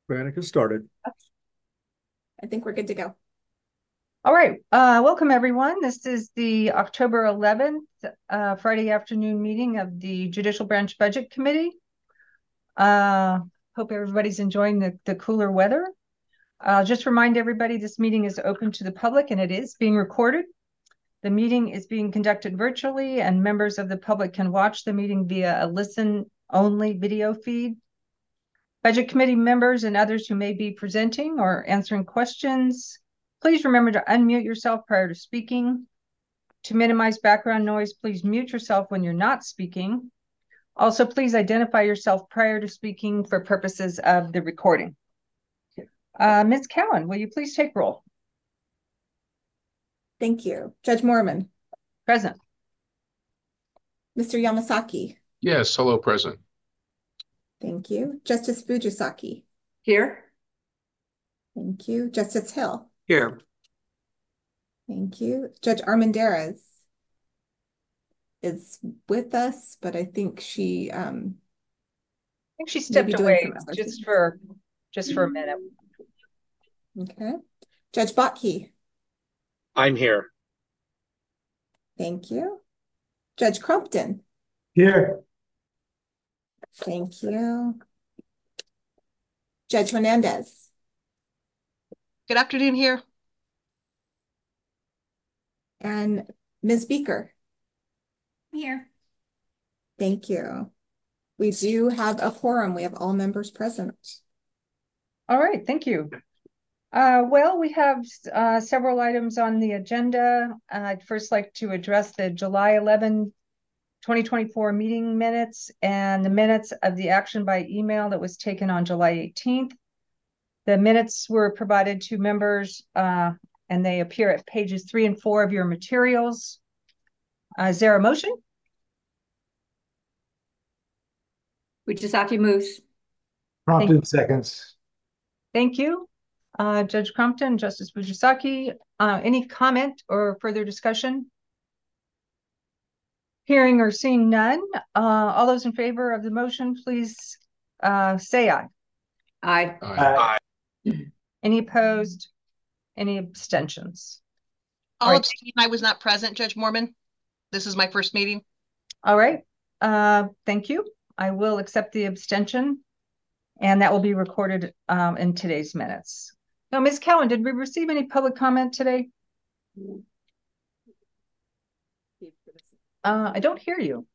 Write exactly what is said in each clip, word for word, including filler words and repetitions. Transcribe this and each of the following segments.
Veronica started. I think we're good to go. All right, uh, welcome everyone. This is the October eleventh, uh, Friday afternoon meeting of the Judicial Branch Budget Committee. Uh, hope everybody's enjoying the, the cooler weather. Uh, just remind everybody this meeting is open to the public and it is being recorded. The meeting is being conducted virtually and members of the public can watch the meeting via a listen-only video feed. Budget Committee members and others who may be presenting or answering questions, please remember to unmute yourself prior to speaking. To minimize background noise, please mute yourself when you're not speaking. Also, please identify yourself prior to speaking for purposes of the recording. Uh, Miz Cowan, will you please take roll? Thank you. Judge Mormon. Present. Mister Yamasaki. Yes, hello, present. Thank you. Justice Fujisaki. Here. Thank you. Justice Hill. Here. Thank you. Judge Armendariz is with us, but I think she um I think she stepped away just things. for just for a minute. Okay. Judge Botke. I'm here. Thank you. Judge Crumpton. Here. Thank you. Judge Hernandez. Good afternoon here. And Miz Beaker. Here. Thank you. We do have a quorum. We have all members present. All right, thank you. Uh, well, we have uh, several items on the agenda. Uh, I'd first like to address the July eleventh, twenty twenty-four meeting minutes and the minutes of the action by email that was taken on July eighteenth. The minutes were provided to members uh, and they appear at pages three and four of your materials. Uh, is there a motion? Fujisaki moves. Prompted seconds. Thank you. Uh, Judge Crumpton, Justice Fujisaki, uh, any comment or further discussion? Hearing or seeing none, uh, all those in favor of the motion, please uh, say aye. Aye. Aye. Aye. Any opposed? Any abstentions? I'll All right. abstain. I was not present, Judge Mormon. This is my first meeting. All right. Uh, thank you. I will accept the abstention, and that will be recorded um, in today's minutes. Now, Miz Cowan, did we receive any public comment today? Uh, I don't hear you.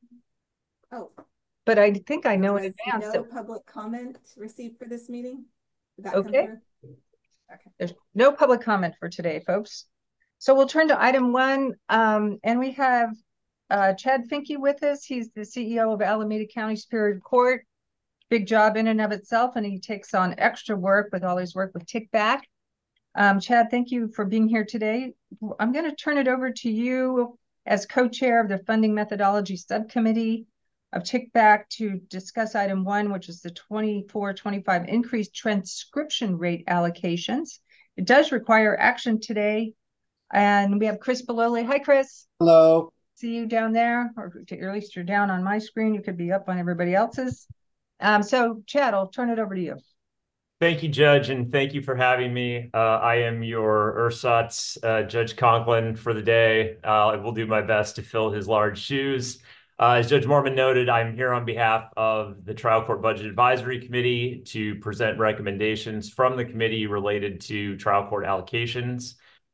Oh, but I think I know in advance no that public comment received for this meeting. Did that okay. come through? Okay. There's no public comment for today, folks. So we'll turn to item one, um, and we have uh, Chad Finke with us. He's the C E O of Alameda County Superior Court. Big job in and of itself, and he takes on extra work with all his work with Tickback. Um, Chad, thank you for being here today. I'm going to turn it over to you as co-chair of the Funding Methodology Subcommittee of Tickback to discuss item one, which is the twenty-four twenty-five increased transcription rate allocations. It does require action today. And we have Chris Bololi. Hi, Chris. Hello. See you down there, or at least you're down on my screen. You could be up on everybody else's. Um, so, Chad, I'll turn it over to you. Thank you, Judge, and thank you for having me. Uh, I am your ersatz uh, Judge Conklin for the day. Uh, I will do my best to fill his large shoes. Uh, as Judge Mormon noted, I'm here on behalf of the Trial Court Budget Advisory Committee to present recommendations from the committee related to trial court allocations.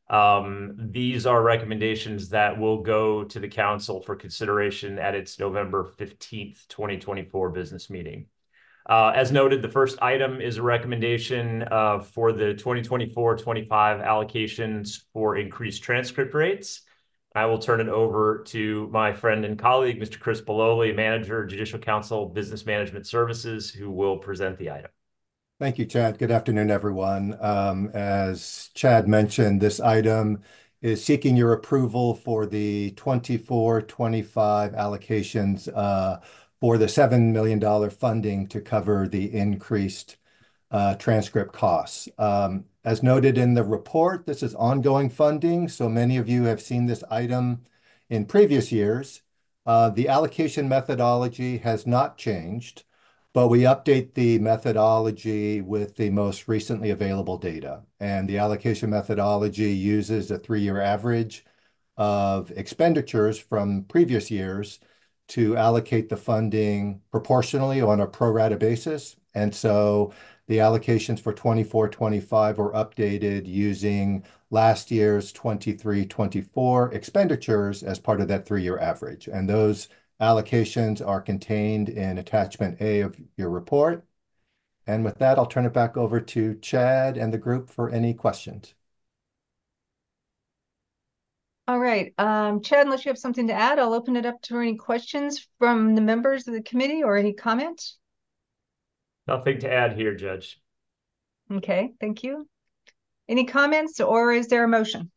Um, these are recommendations that will go to the council for consideration at its November fifteenth, twenty twenty-four business meeting. Uh, as noted, the first item is a recommendation uh, for the twenty twenty-four twenty-five allocations for increased transcript rates. I will turn it over to my friend and colleague, Mister Chris Bololi, Manager, Judicial Council, Business Management Services, who will present the item. Thank you, Chad. Good afternoon, everyone. Um, as Chad mentioned, this item is seeking your approval for the twenty-four twenty-five allocations uh, for the seven million dollar funding to cover the increased uh, transcript costs. Um, as noted in the report, this is ongoing funding, so many of you have seen this item in previous years. Uh, the allocation methodology has not changed. but we update the methodology with the most recently available data. And the allocation methodology uses a three-year average of expenditures from previous years to allocate the funding proportionally on a pro rata basis. And so the allocations for twenty-four twenty-five were updated using last year's twenty-three twenty-four expenditures as part of that three-year average. And those allocations are contained in attachment A of your report. And with that, I'll turn it back over to Chad and the group for any questions. All right, um, Chad, unless you have something to add, I'll open it up to any questions from the members of the committee or any comments. Nothing to add here, Judge. Okay, thank you. Any comments, or is there a motion?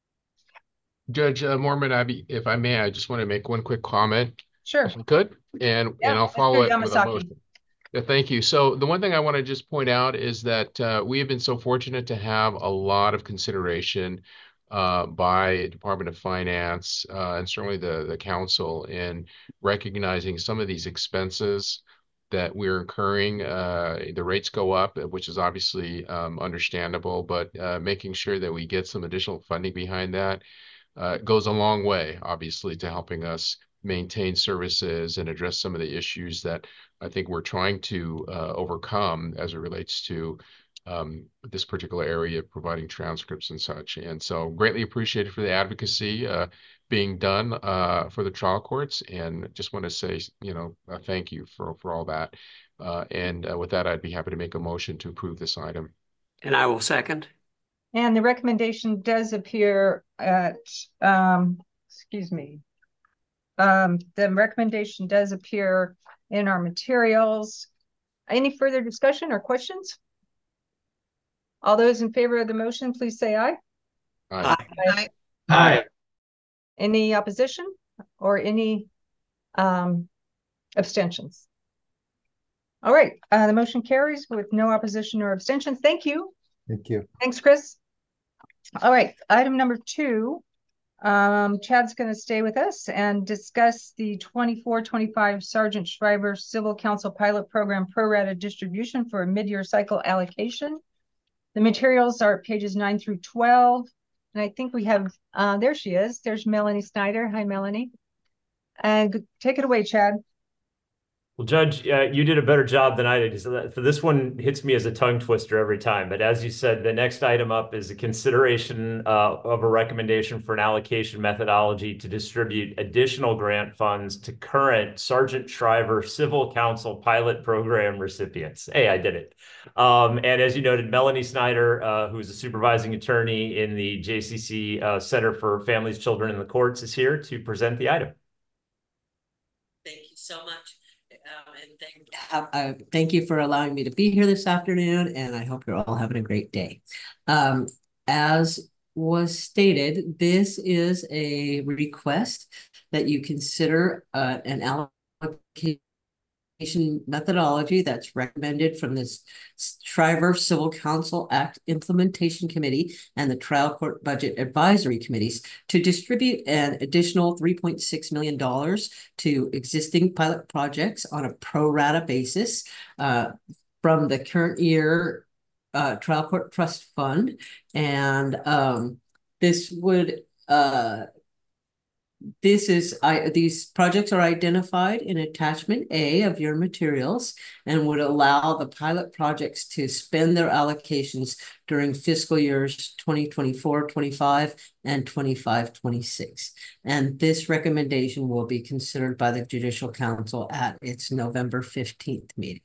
Judge uh, Mormon, I be, if I may, I just want to make one quick comment. Sure. If I could, and, Yeah, and I'll follow it Mister with a Yamasaki. motion. Yeah, thank you. So the one thing I want to just point out is that uh, we have been so fortunate to have a lot of consideration uh, by Department of Finance uh, and certainly the, the council in recognizing some of these expenses that we're incurring. Uh, the rates go up, which is obviously um, understandable, but uh, making sure that we get some additional funding behind that uh, goes a long way, obviously, to helping us maintain services and address some of the issues that I think we're trying to uh, overcome as it relates to um, this particular area of providing transcripts and such. And so greatly appreciated for the advocacy uh, being done uh, for the trial courts. And just want to say, you know, uh, thank you for, for all that. Uh, and uh, with that, I'd be happy to make a motion to approve this item. And I will second. And the recommendation does appear at, um, excuse me, um, the recommendation does appear in our materials. Any further discussion or questions? All those in favor of the motion, please say aye. Aye. Aye. Aye. Any opposition or any um, abstentions? All right, uh, the motion carries with no opposition or abstentions. Thank you. Thank you. Thanks, Chris. All right, item number two. Um, Chad's going to stay with us and discuss the twenty-four twenty-five Sergeant Shriver Civil Council Pilot Program pro rata distribution for a mid-year cycle allocation. The materials are pages nine through twelve. And I think we have, uh, there she is. There's Melanie Snyder. Hi, Melanie. And take it away, Chad. Well, Judge, uh, you did a better job than I did, because for this one hits me as a tongue twister every time. But as you said, the next item up is a consideration uh, of a recommendation for an allocation methodology to distribute additional grant funds to current Sergeant Shriver Civil Council Pilot Program recipients. Hey, I did it. Um, and as you noted, Melanie Snyder, uh, who is a supervising attorney in the J C C uh, Center for Families, Children, and the Courts, is here to present the item. Thank you so much. Um, and thank, uh, uh, thank you for allowing me to be here this afternoon, and I hope you're all having a great day. Um, as was stated, this is a request that you consider uh, an allocation methodology that's recommended from this Shriver Civil Council Act Implementation Committee and the Trial Court Budget Advisory Committees to distribute an additional three point six million dollars to existing pilot projects on a pro rata basis uh, from the current year uh, Trial Court Trust Fund. And um, this would uh, This is, I, these projects are identified in attachment A of your materials and would allow the pilot projects to spend their allocations during fiscal years twenty twenty-four twenty-five and twenty-five twenty-six. And this recommendation will be considered by the Judicial Council at its November fifteenth meeting.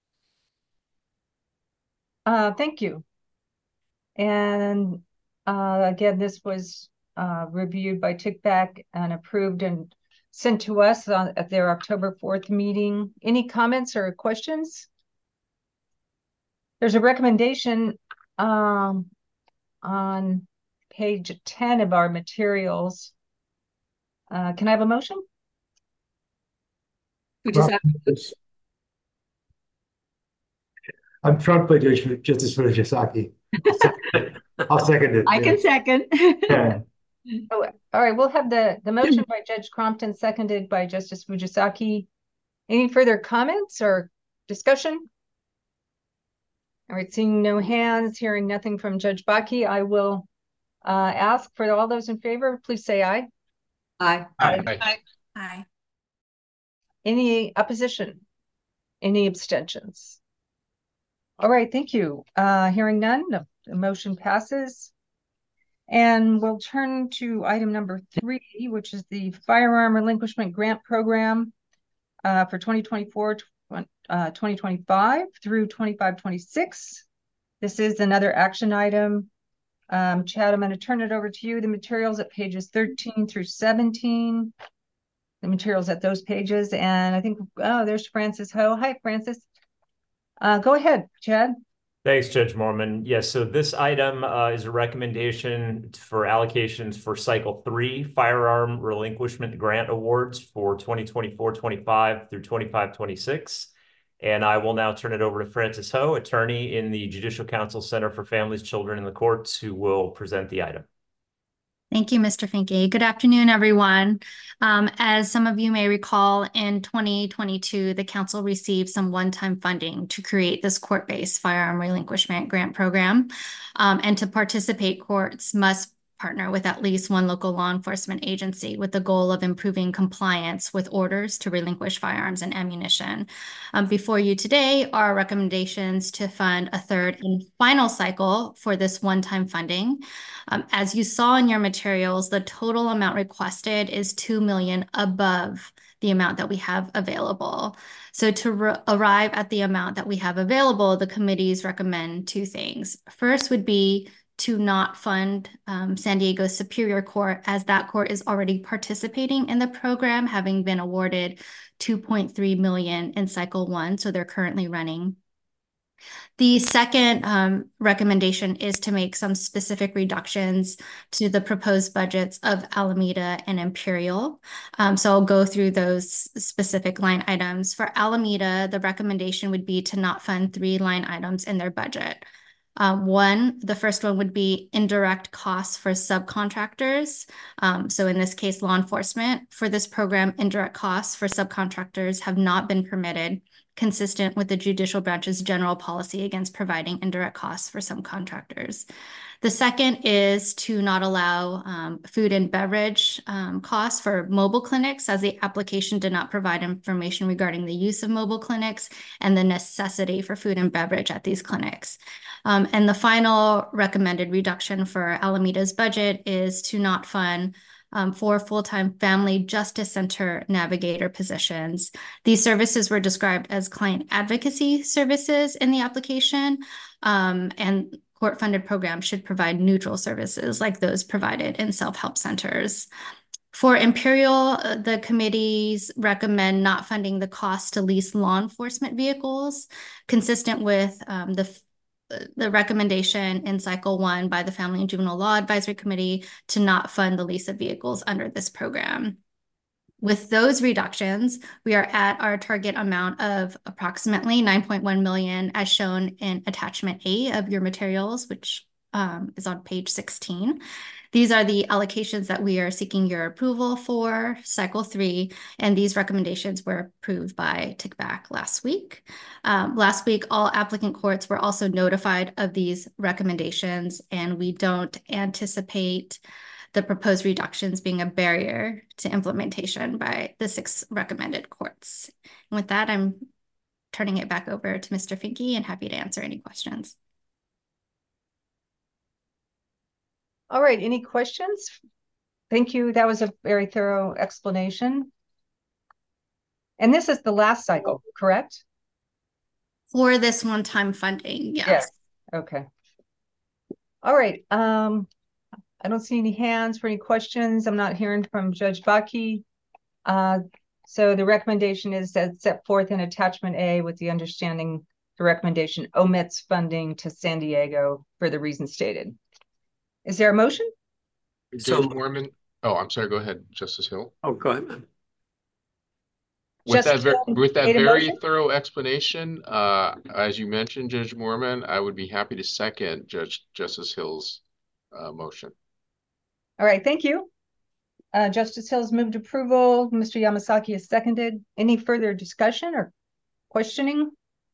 Uh, thank you. And uh, again, this was Uh, reviewed by T I C P A C and approved and sent to us on, at their October fourth meeting. Any comments or questions? There's a recommendation um, on page ten of our materials. Uh, can I have a motion? We just have I'm Trump by Justice Fujisaki. I'll second it. I can second. Yeah. Oh, all right, we'll have the, the motion by Judge Crompton, seconded by Justice Fujisaki. Any further comments or discussion? All right, seeing no hands, hearing nothing from Judge Baki, I will uh, ask for all those in favor, please say aye. Aye. Aye. Aye. Aye. Any opposition? Any abstentions? All right, thank you. Uh, hearing none, the the motion passes. And we'll turn to item number three, which is the Firearm Relinquishment Grant Program uh, for twenty twenty-four, uh, twenty twenty-five through twenty-five twenty-six. This is another action item. Um, Chad, I'm going to turn it over to you. The materials at pages thirteen through seventeen. The materials at those pages. And I think, oh, there's Francis Ho. Hi, Francis. Uh, go ahead, Chad. Thanks, Judge Mormon. Yes, so this item uh, is a recommendation for allocations for Cycle three Firearm Relinquishment Grant Awards for twenty twenty-four twenty-five through twenty-five twenty-six. And I will now turn it over to Francis Ho, attorney in the Judicial Council Center for Families, Children, and the Courts, who will present the item. Thank you, Mister Finke. Good afternoon, everyone. Um, as some of you may recall, in twenty twenty-two, the council received some one-time funding to create this court-based firearm relinquishment grant program. Um, and to participate, courts must partner with at least one local law enforcement agency with the goal of improving compliance with orders to relinquish firearms and ammunition. Um, before you today are recommendations to fund a third and final cycle for this one-time funding. Um, as you saw in your materials, the total amount requested is two million dollars above the amount that we have available. So to arrive at the amount that we have available, the committees recommend two things. First would be to not fund um, San Diego Superior Court, as that court is already participating in the program, having been awarded two point three million dollars in cycle one, so they're currently running. The second um, recommendation is to make some specific reductions to the proposed budgets of Alameda and Imperial. Um, so I'll go through those specific line items. For Alameda, the recommendation would be to not fund three line items in their budget. Uh, one, the first one would be indirect costs for subcontractors. Um, so in this case, law enforcement. For this program, indirect costs for subcontractors have not been permitted, consistent with the judicial branch's general policy against providing indirect costs for subcontractors. The second is to not allow um, food and beverage um, costs for mobile clinics, as the application did not provide information regarding the use of mobile clinics and the necessity for food and beverage at these clinics. Um, and the final recommended reduction for Alameda's budget is to not fund Um, for full-time family justice center navigator positions. These services were described as client advocacy services in the application, um, and court-funded programs should provide neutral services like those provided in self-help centers. For Imperial, the committees recommend not funding the cost to lease law enforcement vehicles, consistent with um, the the recommendation in cycle one by the Family and Juvenile Law Advisory Committee to not fund the lease of vehicles under this program. With those reductions, we are at our target amount of approximately nine point one million dollars as shown in attachment A of your materials, which um, is on page sixteen. These are the allocations that we are seeking your approval for cycle three, and these recommendations were approved by T I C B A C last week. Um, last week, all applicant courts were also notified of these recommendations, and we don't anticipate the proposed reductions being a barrier to implementation by the six recommended courts. And with that, I'm turning it back over to Mister Finke and happy to answer any questions. All right, any questions? Thank you. That was a very thorough explanation. And this is the last cycle, correct? For this one-time funding, yes. Yes. Okay. All right. Um, I don't see any hands for any questions. I'm not hearing from Judge Baki. Uh, so the recommendation is that set forth in attachment A with the understanding the recommendation omits funding to San Diego for the reasons stated. Is there a motion? Judge so, Mormon. Oh, I'm sorry. Go ahead, Justice Hill. Oh, go ahead, ma'am. With that, ver with that very thorough explanation, uh, as you mentioned, Judge Mormon, I would be happy to second Judge Justice Hill's uh, motion. All right, thank you. Uh, Justice Hill's moved approval. Mister Yamasaki has seconded. Any further discussion or questioning?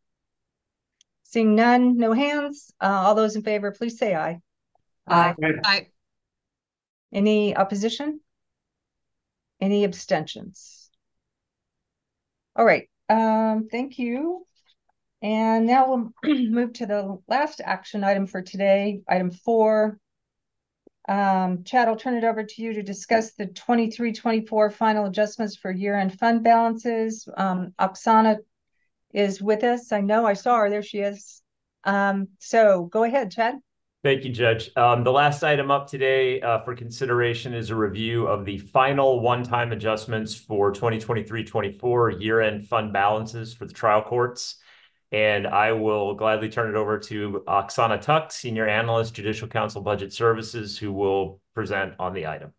Seeing none, no hands. Uh, all those in favor, please say aye. Aye. Aye. Any opposition? Any abstentions? All right, um, thank you. And now we'll move to the last action item for today, item four. Um, Chad, I'll turn it over to you to discuss the twenty-three twenty-four final adjustments for year-end fund balances. Um, Oksana is with us. I know I saw her. There she is. Um, so go ahead, Chad. Thank you, Judge. Um, the last item up today uh, for consideration is a review of the final one-time adjustments for twenty twenty-three twenty-four year-end fund balances for the trial courts. And I will gladly turn it over to Oksana Tuck, Senior Analyst, Judicial Council Budget Services, who will present on the item.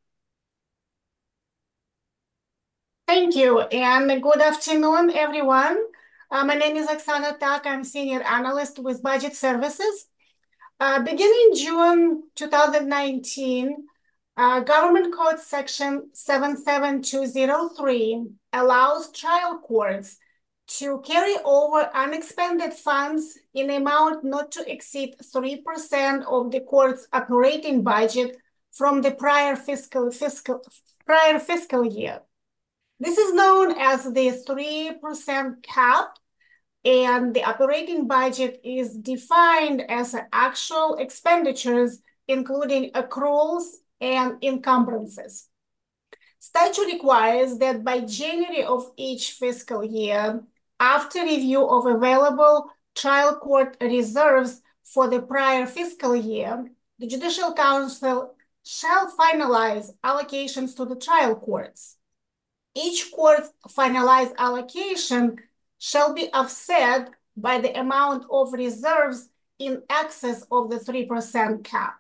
Thank you, and good afternoon, everyone. Uh, my name is Oksana Tuck. I'm Senior Analyst with Budget Services. Uh, beginning June two thousand nineteen, uh, Government Code Section seven seven two zero three allows trial courts to carry over unexpended funds in amount not to exceed three percent of the court's operating budget from the prior fiscal, fiscal, prior fiscal year. This is known as the three percent cap, and the operating budget is defined as actual expenditures, including accruals and encumbrances. Statute requires that by January of each fiscal year, after review of available trial court reserves for the prior fiscal year, the Judicial Council shall finalize allocations to the trial courts. Each court's finalized allocation shall be offset by the amount of reserves in excess of the three percent cap.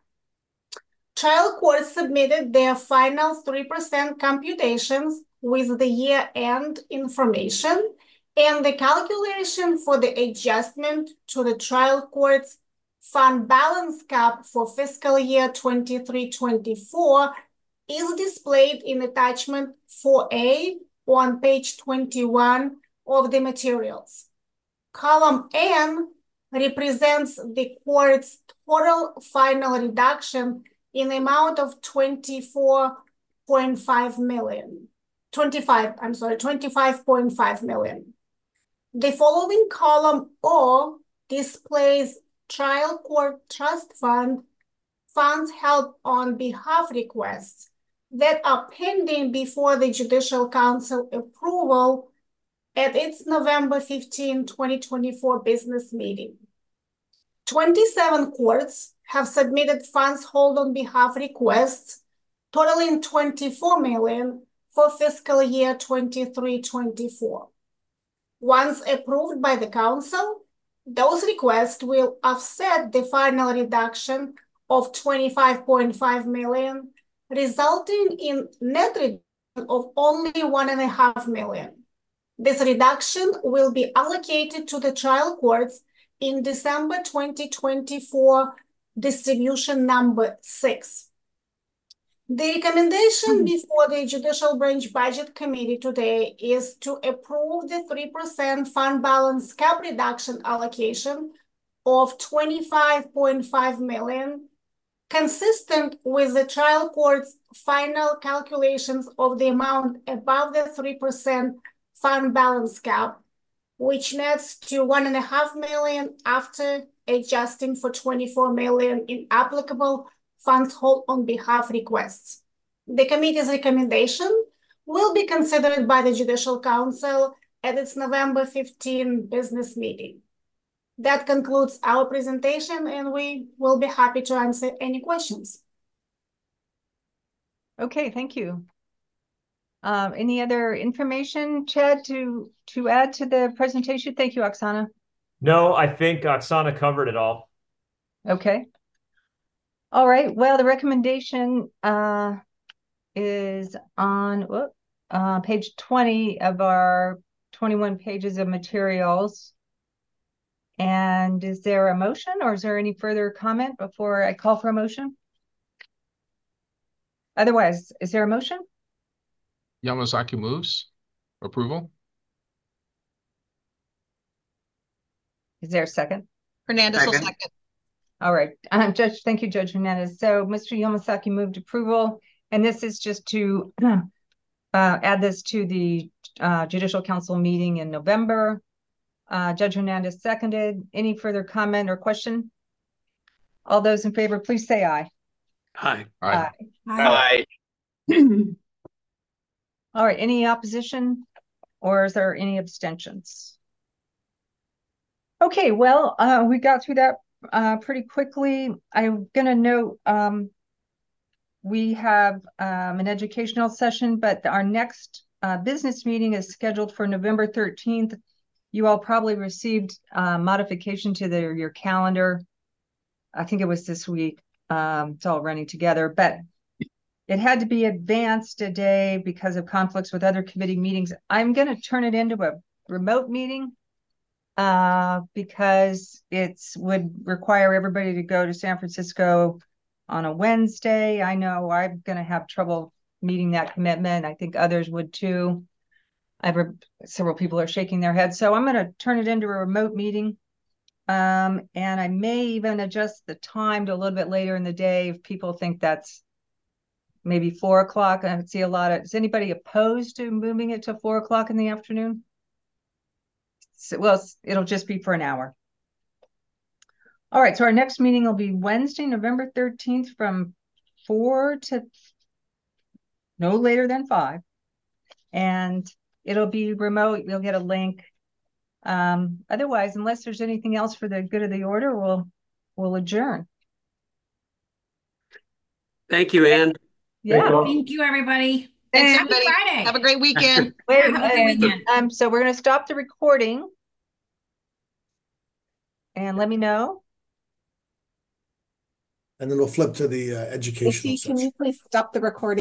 Trial courts submitted their final three percent computations with the year-end information, and the calculation for the adjustment to the trial court's fund balance cap for fiscal year twenty-three twenty-four is displayed in attachment four A on page twenty-one of the materials. Column N represents the court's total final reduction in the amount of twenty-four point five million. twenty-five, I'm sorry, twenty-five point five million. The following column O displays trial court trust fund funds held on behalf requests that are pending before the Judicial Council approval at its November fifteenth, twenty twenty-four business meeting. twenty-seven courts have submitted funds held on behalf requests totaling twenty-four million for fiscal year twenty-three twenty-four. Once approved by the Council, those requests will offset the final reduction of twenty-five point five million, resulting in net reduction of only one and a half million. This reduction will be allocated to the trial courts in December twenty twenty-four distribution number six. The recommendation before the Judicial Branch Budget Committee today is to approve the three percent fund balance cap reduction allocation of twenty-five point five million, consistent with the trial court's final calculations of the amount above the three percent fund balance cap, which nets to one and a half million after adjusting for twenty-four million in applicable funds held on behalf requests. The committee's recommendation will be considered by the Judicial Council at its November fifteenth business meeting. That concludes our presentation, and we will be happy to answer any questions. Okay, thank you. Um, any other information, Chad, to, to add to the presentation? Thank you, Oksana. No, I think Oksana covered it all. Okay. All right. Well, the recommendation uh, is on whoop, uh, page twenty of our twenty-one pages of materials. And is there a motion, or is there any further comment before I call for a motion? Otherwise, is there a motion? Yamasaki moves approval. Is there a second? Hernandez will Second. second. All right, um, Judge, thank you, Judge Hernandez. So Mister Yamasaki moved approval, and this is just to uh, add this to the uh, Judicial Council meeting in November. Uh, Judge Hernandez seconded. Any further comment or question? All those in favor, please say aye. Aye. Aye. Aye. All right, any opposition or is there any abstentions? Okay, well, uh, we got through that uh, pretty quickly. I'm gonna note um, we have um, an educational session, but our next uh, business meeting is scheduled for November thirteenth. You all probably received uh, modification to the, your calendar. I think it was this week. Um, it's all running together, but it had to be advanced a day because of conflicts with other committee meetings. I'm going to turn it into a remote meeting uh, because it's would require everybody to go to San Francisco on a Wednesday. I know I'm going to have trouble meeting that commitment. I think others would too. I've several people are shaking their heads. So I'm going to turn it into a remote meeting. Um, and I may even adjust the time to a little bit later in the day if people think that's maybe four o'clock. I see a lot of, is anybody opposed to moving it to four o'clock in the afternoon? So, well, it'll just be for an hour. All right, so our next meeting will be Wednesday, November thirteenth from four to no later than five. And it'll be remote. You'll get a link. Um, otherwise, unless there's anything else for the good of the order, we'll we'll adjourn. Thank you, Ann. Yeah. Thank you, everybody. Thanks, Happy everybody. Friday. Have a great weekend. Wait, Have a good and, weekend. um, so we're gonna stop the recording. And let me know. And then we'll flip to the uh, educational Missy, can section. you please stop the recording?